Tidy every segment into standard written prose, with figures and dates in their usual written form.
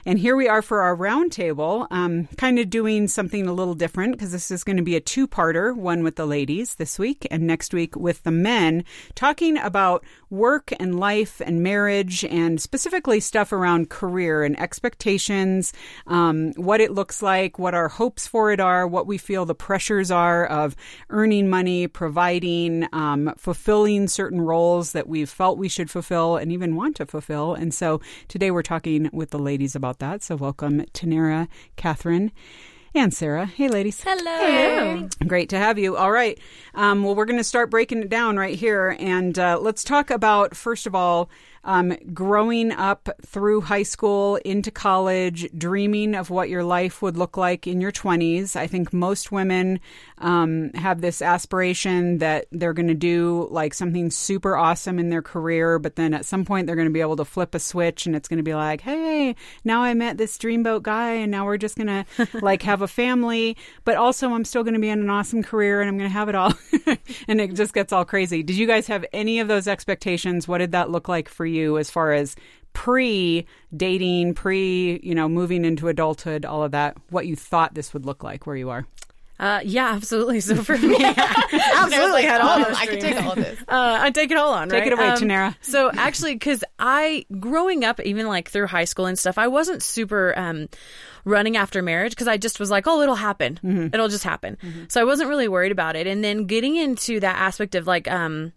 And here we are for our roundtable, kind of doing something a little different because this is going to be a two-parter, one with the ladies this week and next week with the men, talking about work and life and marriage and specifically stuff around career and expectations, what it looks like, what our hopes for it are, what we feel the pressures are of earning money, providing, fulfilling certain roles that we've felt we should fulfill and even want to fulfill. And so today we're talking with the ladies about that. So welcome, Tanera, Catherine, and Sarah. Hey, ladies. Hello. Great to have you. All right. Well, we're going to start breaking it down right here. And let's talk about, first of all, growing up through high school into college, dreaming of what your life would look like in your 20s. I think most women have this aspiration that they're going to do like something super awesome in their career, but then at some point they're going to be able to flip a switch and it's going to be like, hey, now I met this dreamboat guy and now we're just going to like have a family, but also I'm still going to be in an awesome career and I'm going to have it all. And it just gets all crazy. Did you guys have any of those expectations? What did that look like for you as far as pre-dating, moving into adulthood, all of that, what you thought this would look like where you are? Yeah, absolutely. So for me, absolutely had all those I could take all of this. I take it all on, right? Take it away, Tanera. So actually, because growing up, even like through high school and stuff, I wasn't super running after marriage because I just was like, oh, it'll happen. Mm-hmm. It'll just happen. Mm-hmm. So I wasn't really worried about it. And then getting into that aspect of like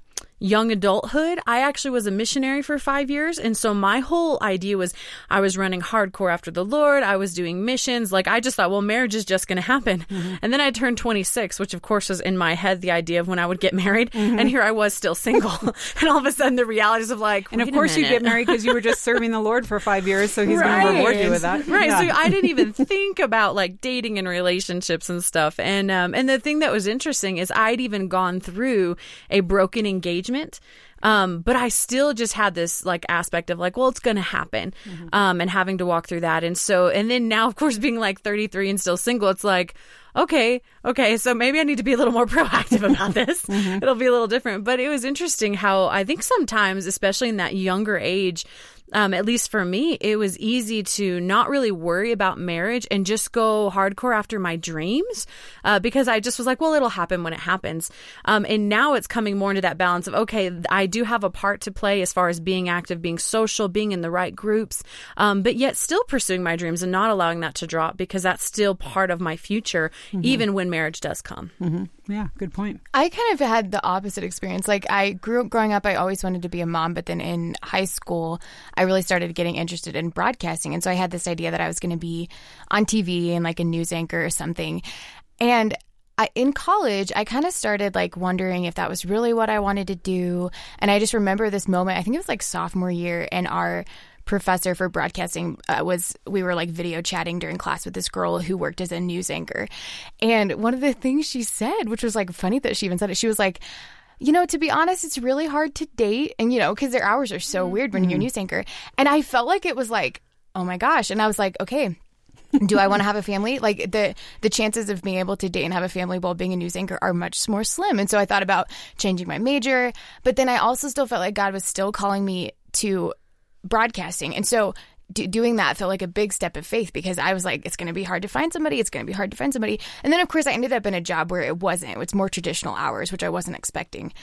young adulthood, I actually was a missionary for 5 years. And so my whole idea was I was running hardcore after the Lord. I was doing missions. Like I just thought, well, marriage is just going to happen. Mm-hmm. And then I turned 26, which of course was in my head the idea of when I would get married. Mm-hmm. And here I was still single. And all of a sudden the realities of like, and of course you get married because you were just serving the Lord for 5 years. So he's going to reward you with that. Right. Yeah. So I didn't even think about like dating and relationships and stuff. And the thing that was interesting is I'd even gone through a broken engagement. But I still just had this like aspect of like, well, it's going to happen, and having to walk through that. And then now, of course, being like 33 and still single, it's like, okay, so maybe I need to be a little more proactive about this. It'll be a little different. But it was interesting how I think sometimes, especially in that younger age, at least for me, it was easy to not really worry about marriage and just go hardcore after my dreams because I just was like, well, it'll happen when it happens. And now it's coming more into that balance of, okay, I do have a part to play as far as being active, being social, being in the right groups, but yet still pursuing my dreams and not allowing that to drop because that's still part of my future, even when marriage does come. Mm-hmm. Yeah, good point. I kind of had the opposite experience. Like I grew up growing up, I always wanted to be a mom, but then in high school, I really started getting interested in broadcasting. And so I had this idea that I was going to be on TV and like a news anchor or something. And in college, I kind of started like wondering if that was really what I wanted to do. And I just remember this moment, I think it was like sophomore year, and our professor for broadcasting we were like video chatting during class with this girl who worked as a news anchor. And one of the things she said, which was like funny that she even said it, she was like, to be honest, it's really hard to date. And, because their hours are so weird when you're a news anchor. And I felt like it was like, oh my gosh. And I was like, okay, do I want to have a family? Like the chances of being able to date and have a family while being a news anchor are much more slim. And so I thought about changing my major. But then I also still felt like God was still calling me to broadcasting. And so doing that felt like a big step of faith because I was like, it's going to be hard to find somebody. It's going to be hard to find somebody. And then, of course, I ended up in a job where it wasn't. It's more traditional hours, which I wasn't expecting.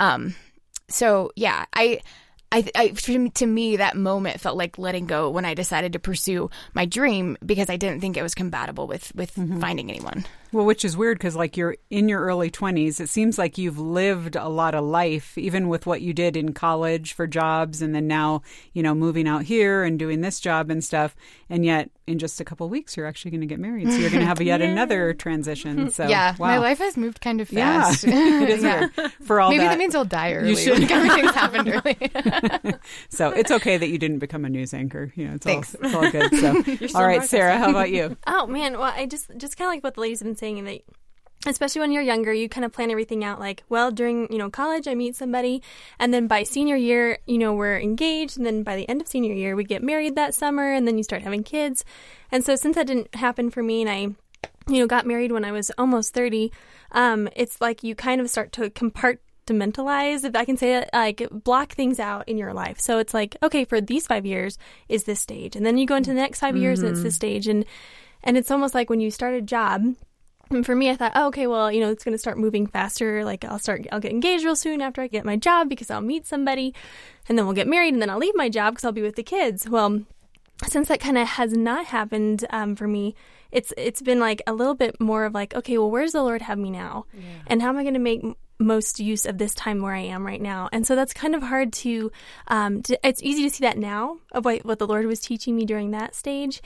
So, yeah, to me, that moment felt like letting go when I decided to pursue my dream because I didn't think it was compatible with finding anyone. Well, which is weird because like you're in your early 20s. It seems like you've lived a lot of life, even with what you did in college for jobs and then now, moving out here and doing this job and stuff. And yet in just a couple of weeks, you're actually going to get married. So you're going to have yet another transition. So yeah, wow. My life has moved kind of fast. Yeah, it is weird. For all Maybe that means I'll die early. You should. Like everything's happened early. So it's okay that you didn't become a news anchor. Thanks. It's all good. So all right, Sarah, how about you? Oh man, well, I just kind of like what the ladies have been saying, that especially when you're younger, you kind of plan everything out like, well, during, college, I meet somebody, and then by senior year, we're engaged, and then by the end of senior year, we get married that summer, and then you start having kids. And so since that didn't happen for me, and I, got married when I was almost 30, it's like you kind of start to compartmentalize, if I can say it, like block things out in your life. So it's like, okay, for these 5 years is this stage. And then you go into the next 5 years and it's this stage. And it's almost like when you start a job, and for me, I thought, oh, okay, well, it's going to start moving faster. Like I'll get engaged real soon after I get my job because I'll meet somebody and then we'll get married and then I'll leave my job because I'll be with the kids. Well, since that kind of has not happened for me, it's been like a little bit more of like, okay, well, where's the Lord have me now? Yeah. And how am I going to make most use of this time where I am right now? And so that's kind of hard to it's easy to see that now of what the Lord was teaching me during that stage.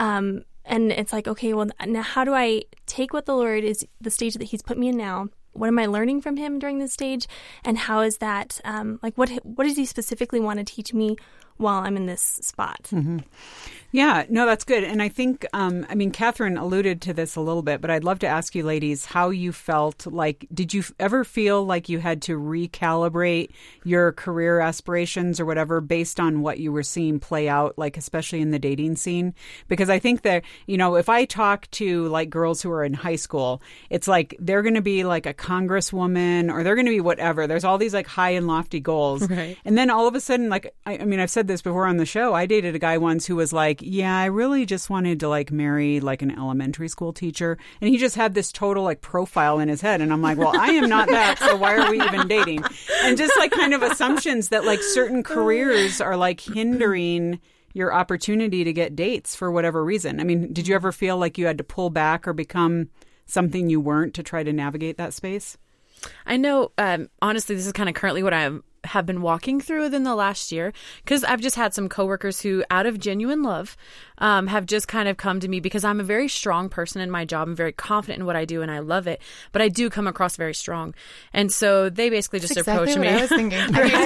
And it's like, okay, well, now how do I take what the Lord is, the stage that he's put me in now? What am I learning from him during this stage? And how is that, what does he specifically want to teach me while I'm in this spot? Mm-hmm. Yeah, no, that's good. And I think, Catherine alluded to this a little bit, but I'd love to ask you ladies how you felt. Like, did you ever feel like you had to recalibrate your career aspirations or whatever based on what you were seeing play out, like especially in the dating scene? Because I think that, if I talk to like girls who are in high school, it's like they're going to be like a congresswoman or they're going to be whatever. There's all these like high and lofty goals. Right. And then all of a sudden, like, I've said this before on the show, I dated a guy once who was like, yeah, I really just wanted to like marry like an elementary school teacher. And he just had this total like profile in his head. And I'm like, well, I am not that. So why are we even dating? And just like kind of assumptions that like certain careers are like hindering your opportunity to get dates for whatever reason. I mean, did you ever feel like you had to pull back or become something you weren't to try to navigate that space? I know, honestly, this is kind of currently what I have been walking through within the last year, because I've just had some coworkers who, out of genuine love, have just kind of come to me because I'm a very strong person in my job. I'm very confident in what I do and I love it, but I do come across very strong. And so they basically just approach me. I was thinking.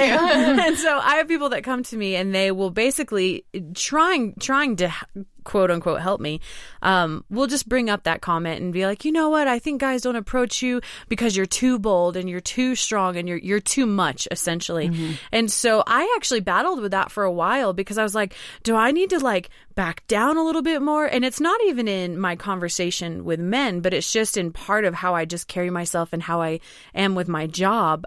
And so I have people that come to me and they will basically trying to quote unquote help me, we'll just bring up that comment and be like, you know what, I think guys don't approach you because you're too bold and you're too strong and you're too much, essentially. Mm-hmm. And so I actually battled with that for a while because I was like, do I need to like back down a little bit more? And it's not even in my conversation with men, but it's just in part of how I just carry myself and how I am with my job.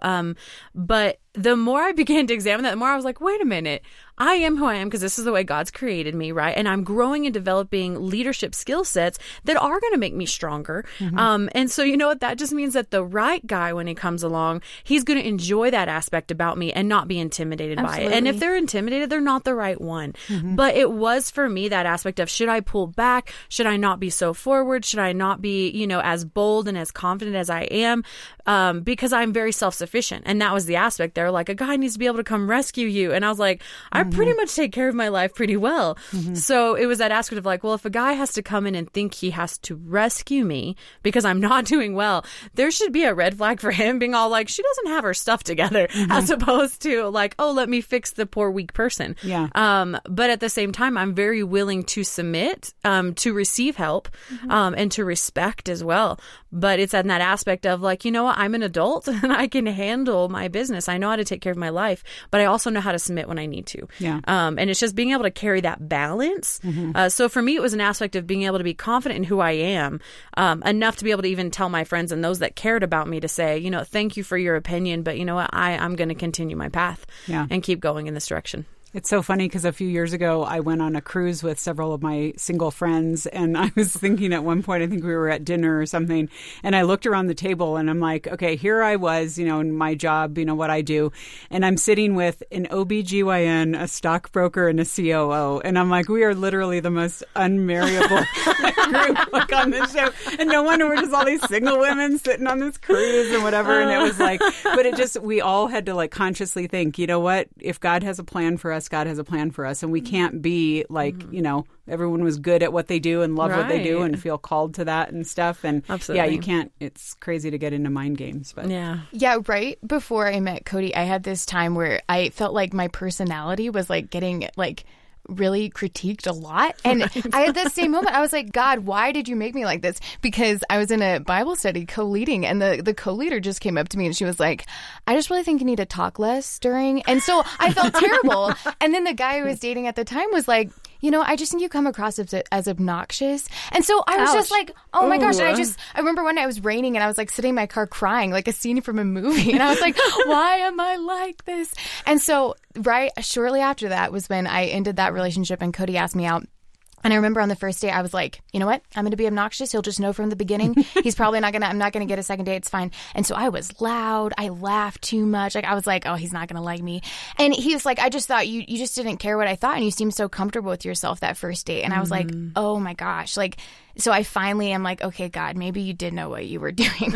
But the more I began to examine that, the more I was like, wait a minute, I am who I am because this is the way God's created me, right? And I'm growing and developing leadership skill sets that are going to make me stronger. Mm-hmm. And so, you know what? That just means that the right guy, when he comes along, he's going to enjoy that aspect about me and not be intimidated by it. And if they're intimidated, they're not the right one. Mm-hmm. But it was for me that aspect of, should I pull back? Should I not be so forward? Should I not be, as bold and as confident as I am? Because I'm very self-sufficient. And that was the aspect there. Like, a guy needs to be able to come rescue you. And I was like, I pretty much take care of my life pretty well. Mm-hmm. So it was that aspect of like, well, if a guy has to come in and think he has to rescue me because I'm not doing well, there should be a red flag for him being all like, she doesn't have her stuff together, as opposed to like, oh, let me fix the poor weak person. Yeah. But at the same time, I'm very willing to submit, to receive help, and to respect as well. But it's in that aspect of like, you know what, I'm an adult and I can handle my business. I know how to take care of my life, but I also know how to submit when I need to. Yeah. And it's just being able to carry that balance. Mm-hmm. So for me, it was an aspect of being able to be confident in who I am, enough to be able to even tell my friends and those that cared about me to say, thank you for your opinion, but you know what, I'm going to continue my path and keep going in this direction. It's so funny because a few years ago, I went on a cruise with several of my single friends. And I was thinking at one point, I think we were at dinner or something. And I looked around the table and I'm like, okay, here I was, in my job, what I do. And I'm sitting with an OBGYN, a stockbroker, and a COO. And I'm like, we are literally the most unmarriable group on this show. And no wonder we're just all these single women sitting on this cruise and whatever. And it was like, but we all had to like consciously think, you know what, if God has a plan for us, God has a plan for us. And we can't be like, everyone was good at what they do and love what they do and feel called to that and stuff. And yeah, you can't, it's crazy to get into mind games. But yeah, right before I met Cody, I had this time where I felt like my personality was like getting like really critiqued a lot. And I had this same moment. I was like, God, why did you make me like this? Because I was in a Bible study co-leading and the co-leader just came up to me and she was like, I just really think you need to talk less during. And so I felt terrible. And then the guy I was dating at the time was like, I just think you come across as obnoxious. And so I was just like, oh my gosh. And I remember one night it was raining and I was like sitting in my car crying like a scene from a movie. And I was like, why am I like this? And so right shortly after that was when I ended that relationship and Cody asked me out. And I remember on the first date, I was like, you know what? I'm going to be obnoxious. He'll just know from the beginning. He's probably I'm not going to get a second date. It's fine. And so I was loud. I laughed too much. Like I was like, oh, he's not going to like me. And he was like, I just thought you just didn't care what I thought. And you seemed so comfortable with yourself that first date. And I was like, oh my gosh. Like, so I finally am like, okay, God, maybe you did know what you were doing.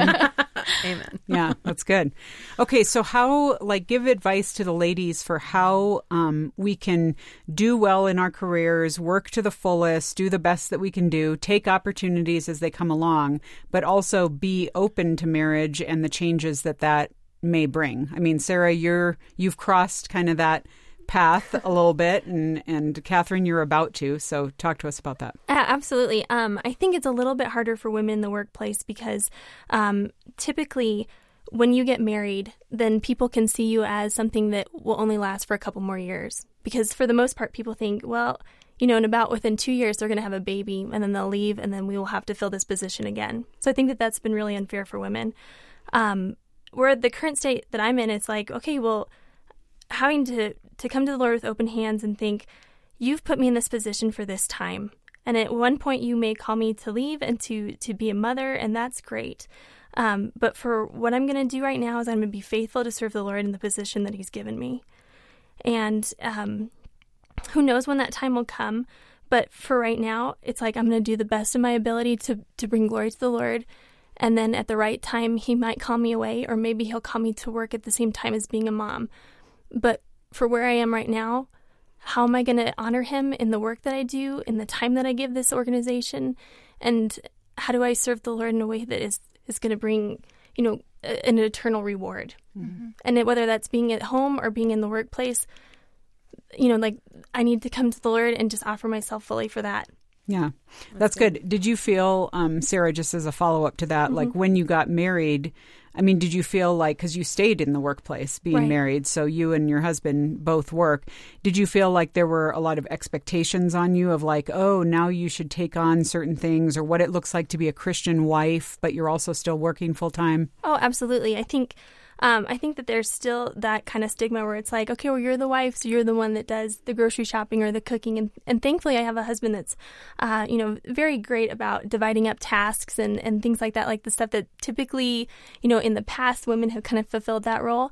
Amen. Yeah, that's good. Okay, so how, give advice to the ladies for how we can do well in our careers, work to the fullest, do the best that we can do, take opportunities as they come along, but also be open to marriage and the changes that may bring. I mean, Sarah, you've crossed kind of that path a little bit, and Catherine, you're about to. So talk to us about that. Absolutely. I think it's a little bit harder for women in the workplace because typically when you get married, then people can see you as something that will only last for a couple more years. Because for the most part, people think, well, in about within 2 years, they're going to have a baby and then they'll leave and then we will have to fill this position again. So I think that that's been really unfair for women. Where the current state that I'm in, it's like, okay, well, having to come to the Lord with open hands and think, you've put me in this position for this time. And at one point you may call me to leave and to be a mother, and that's great. But for what I'm going to do right now is I'm going to be faithful to serve the Lord in the position that he's given me. And who knows when that time will come. But for right now, it's like I'm going to do the best of my ability to bring glory to the Lord. And then at the right time, he might call me away, or maybe he'll call me to work at the same time as being a mom. But for where I am right now, how am I going to honor him in the work that I do, in the time that I give this organization? And how do I serve the Lord in a way that is going to bring, an eternal reward? Mm-hmm. And whether that's being at home or being in the workplace, I need to come to the Lord and just offer myself fully for that. Yeah, that's good. Did you feel, Sarah, just as a follow-up to that, like when you got married, I mean, did you feel like, because you stayed in the workplace being married, so you and your husband both work, did you feel like there were a lot of expectations on you of like, oh, now you should take on certain things, or what it looks like to be a Christian wife, but you're also still working full-time? Oh, absolutely. I think that there's still that kind of stigma where it's like, okay, well, you're the wife, so you're the one that does the grocery shopping or the cooking. And thankfully, I have a husband that's, very great about dividing up tasks and things like that, like the stuff that typically, in the past, women have kind of fulfilled that role.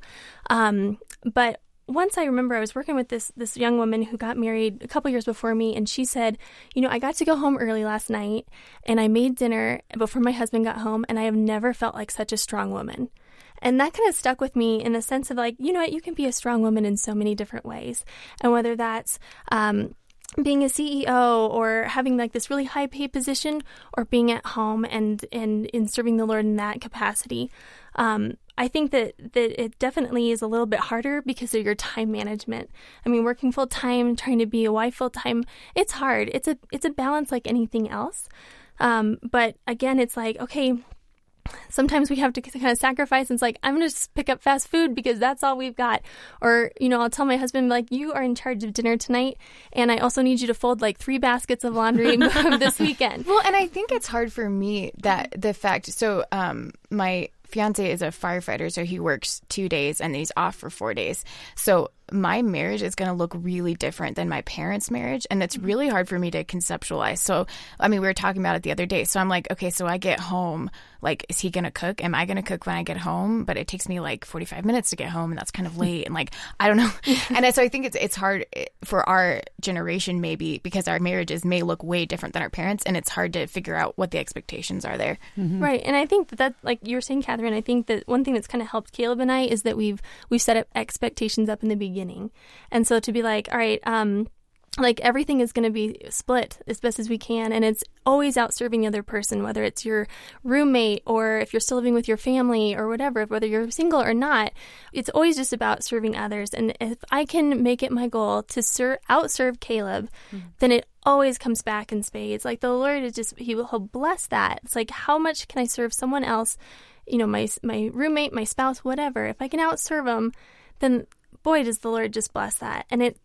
But once I remember I was working with this young woman who got married a couple years before me, and she said, I got to go home early last night, and I made dinner before my husband got home, and I have never felt like such a strong woman. And that kind of stuck with me in the sense of like, you can be a strong woman in so many different ways. And whether that's being a CEO or having like this really high paid position, or being at home and in serving the Lord in that capacity. I think that it definitely is a little bit harder because of your time management. I mean, working full time, trying to be a wife full time, it's hard. It's a balance like anything else. But again, it's like, okay, sometimes we have to kind of sacrifice. And it's like, I'm going to just pick up fast food because that's all we've got. Or, I'll tell my husband, like, you are in charge of dinner tonight, and I also need you to fold like 3 baskets of laundry this weekend. Well, and I think it's hard for me that the fact, so my fiance is a firefighter, so he works 2 days and he's off for 4 days. So my marriage is going to look really different than my parents' marriage. And it's really hard for me to conceptualize. So, I mean, we were talking about it the other day. So I'm like, okay, so I get home, like, is he going to cook? Am I going to cook when I get home? But it takes me like 45 minutes to get home, and that's kind of late. And like, I don't know. And so I think it's hard for our generation, maybe, because our marriages may look way different than our parents. And it's hard to figure out what the expectations are there. Mm-hmm. Right. And I think that, like you were saying, Catherine, I think that one thing that's kind of helped Caleb and I is that we've set up expectations up in the beginning. And so to be like, all right, like everything is going to be split as best as we can. And it's always out serving the other person, whether it's your roommate or if you're still living with your family or whatever, whether you're single or not, it's always just about serving others. And if I can make it my goal to outserve Caleb, then it always comes back in spades. Like the Lord is just, he'll bless that. It's like, how much can I serve someone else? My roommate, my spouse, whatever. If I can outserve them, then boy, does the Lord just bless that. And it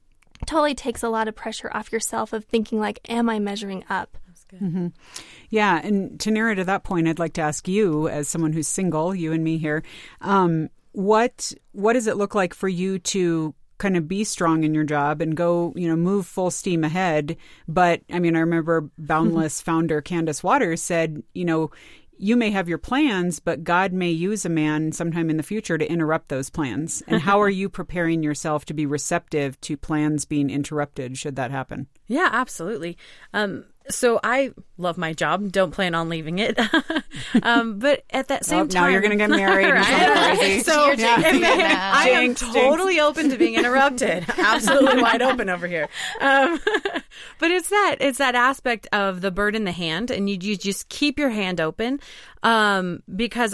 totally takes a lot of pressure off yourself of thinking like, am I measuring up? Mm-hmm. Yeah. And Tanera, to that point, I'd like to ask you, as someone who's single, you and me here, what does it look like for you to kind of be strong in your job and go, move full steam ahead? But I mean, I remember Boundless founder Candace Waters said, you may have your plans, but God may use a man sometime in the future to interrupt those plans. And how are you preparing yourself to be receptive to plans being interrupted should that happen? Yeah, absolutely. So I love my job. Don't plan on leaving it. But at that same time, now you're going to get married. Right? So I am totally open to being interrupted. Absolutely wide open over here. But it's that aspect of the bird in the hand, and you just keep your hand open. Because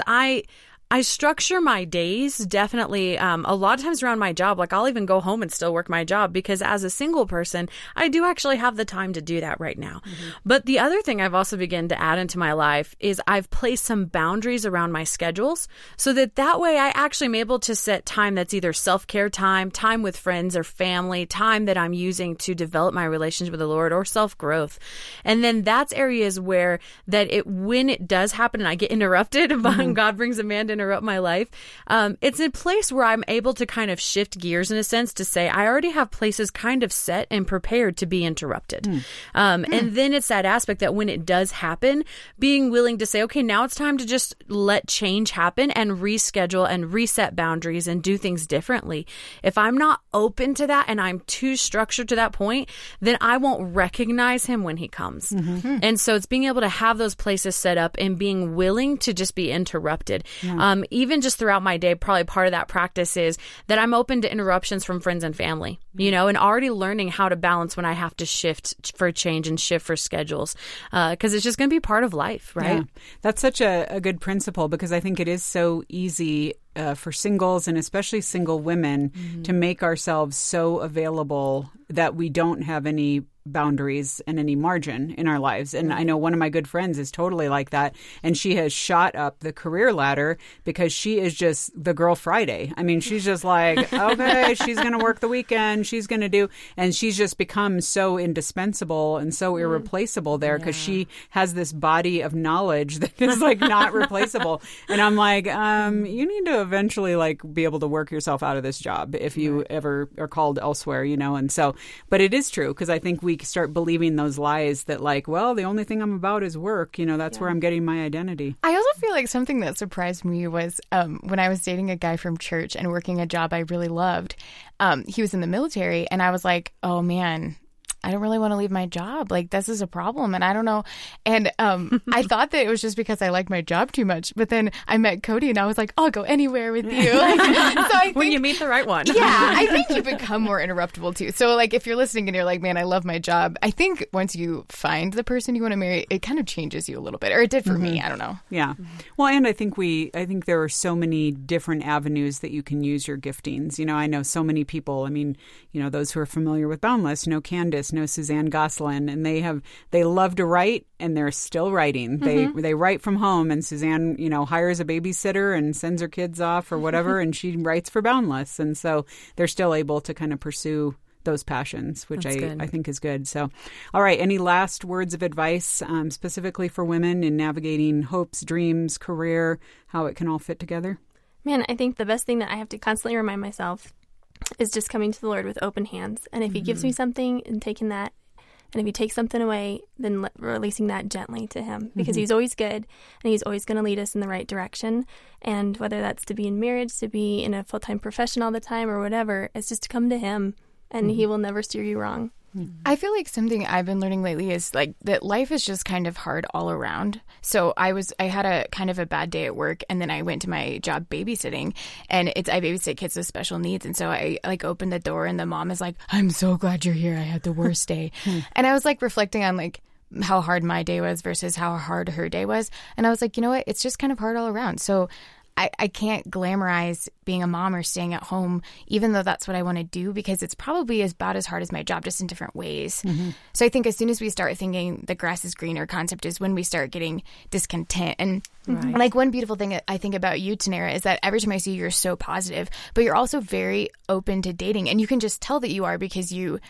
I structure my days definitely a lot of times around my job. Like I'll even go home and still work my job because as a single person, I do actually have the time to do that right now. Mm-hmm. But the other thing I've also begun to add into my life is I've placed some boundaries around my schedules so that way I actually am able to set time that's either self-care time with friends or family, time that I'm using to develop my relationship with the Lord or self-growth. And then that's areas where when it does happen and I get interrupted, mm-hmm. God brings a man to interrupt my life, it's a place where I'm able to kind of shift gears in a sense to say, I already have places kind of set and prepared to be interrupted. And then it's that aspect that when it does happen, being willing to say, okay, now it's time to just let change happen and reschedule and reset boundaries and do things differently. If I'm not open to that and I'm too structured to that point, then I won't recognize him when he comes. Mm-hmm. And so it's being able to have those places set up and being willing to just be interrupted. Yeah. Even just throughout my day, probably part of that practice is that I'm open to interruptions from friends and family, and already learning how to balance when I have to shift for change and shift for schedules, because it's just going to be part of life, right? Yeah. That's such a good principle because I think it is so easy for singles and especially single women mm-hmm. to make ourselves so available that we don't have any boundaries and any margin in our lives. And I know one of my good friends is totally like that. And she has shot up the career ladder because she is just the girl Friday. I mean, she's just like, okay, she's going to work the weekend. She's going to do. And she's just become so indispensable and so irreplaceable there because she has this body of knowledge that is like not replaceable. And I'm like, you need to eventually like be able to work yourself out of this job if you ever are called elsewhere, And so, but it is true because I think we start believing those lies that like, well, the only thing I'm about is work. That's where I'm getting my identity. I also feel like something that surprised me was when I was dating a guy from church and working a job I really loved. He was in the military and I was like, oh man, I don't really want to leave my job. Like, this is a problem. And I don't know. And I thought that it was just because I like my job too much. But then I met Cody and I was like, I'll go anywhere with you. Like, so I think, when you meet the right one. Yeah, I think you become more interruptible too. So like if you're listening and you're like, man, I love my job. I think once you find the person you want to marry, it kind of changes you a little bit. Or it did for me. I don't know. Yeah. Well, and I think there are so many different avenues that you can use your giftings. I know so many people. I mean, those who are familiar with Boundless know Candace, know Suzanne Gosselin, and they love to write and they're still writing. Mm-hmm. They write from home and Suzanne, hires a babysitter and sends her kids off or whatever and she writes for Boundless. And so they're still able to kind of pursue those passions, which I think is good. So, all right. Any last words of advice specifically for women in navigating hopes, dreams, career, how it can all fit together? Man, I think the best thing that I have to constantly remind myself is just coming to the Lord with open hands. And if he gives me something and taking that, and if he takes something away, then releasing that gently to him because he's always good and he's always going to lead us in the right direction. And whether that's to be in marriage, to be in a full-time profession all the time or whatever, it's just to come to him and he will never steer you wrong. I feel like something I've been learning lately is like that life is just kind of hard all around. So I had a kind of a bad day at work and then I went to my job babysitting and I babysit kids with special needs. And so I like opened the door and the mom is like, I'm so glad you're here. I had the worst day. And I was like reflecting on like how hard my day was versus how hard her day was. And I was like, you know what? It's just kind of hard all around. So I can't glamorize being a mom or staying at home, even though that's what I want to do, because it's probably about as hard as my job, just in different ways. So I think as soon as we start thinking the grass is greener concept is when we start getting discontent. And like one beautiful thing I think about you, Tanera, is that every time I see you, you're so positive, but you're also very open to dating. And you can just tell that you are because you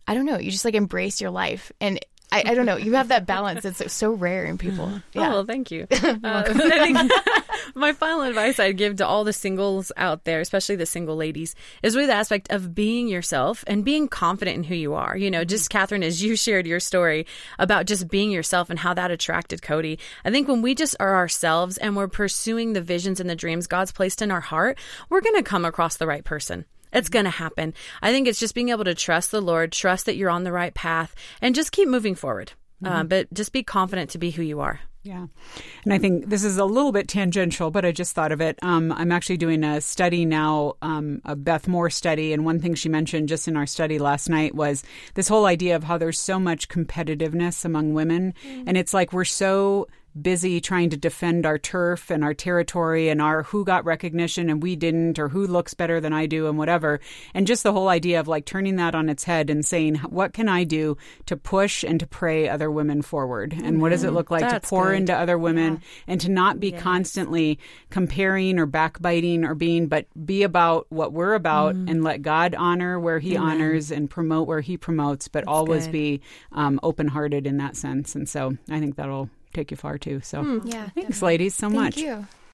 I don't know, you just like embrace your life. And I don't know, you have that balance. It's so rare in people. Yeah. Oh, well, thank you. I think my final advice I'd give to all the singles out there, especially the single ladies, is really the aspect of being yourself and being confident in who you are. You know, just Catherine, as you shared your story about just being yourself and how that attracted Cody. I think when we just are ourselves and we're pursuing the visions and the dreams God's placed in our heart, we're going to come across the right person. It's going to happen. I think it's just being able to trust the Lord, trust that you're on the right path, and just keep moving forward. But just be confident to be who you are. Yeah. And I think this is a little bit tangential, but I just thought of it. I'm actually doing a study now, a Beth Moore study. And one thing she mentioned just in our study last night was this whole idea of how there's so much competitiveness among women. And it's like we're so busy trying to defend our turf and our territory and our who got recognition and we didn't, or who looks better than I do and whatever. And just the whole idea of like turning that on its head and saying, what can I do to push and to pray other women forward? And what does it look like to pour into other women and to not be constantly comparing or backbiting or but be about what we're about and let God honor where he honors and promote where he promotes, but always be open-hearted in that sense. And so I think that'll take you far too. So Yeah, thanks, ladies, so much. Thank you.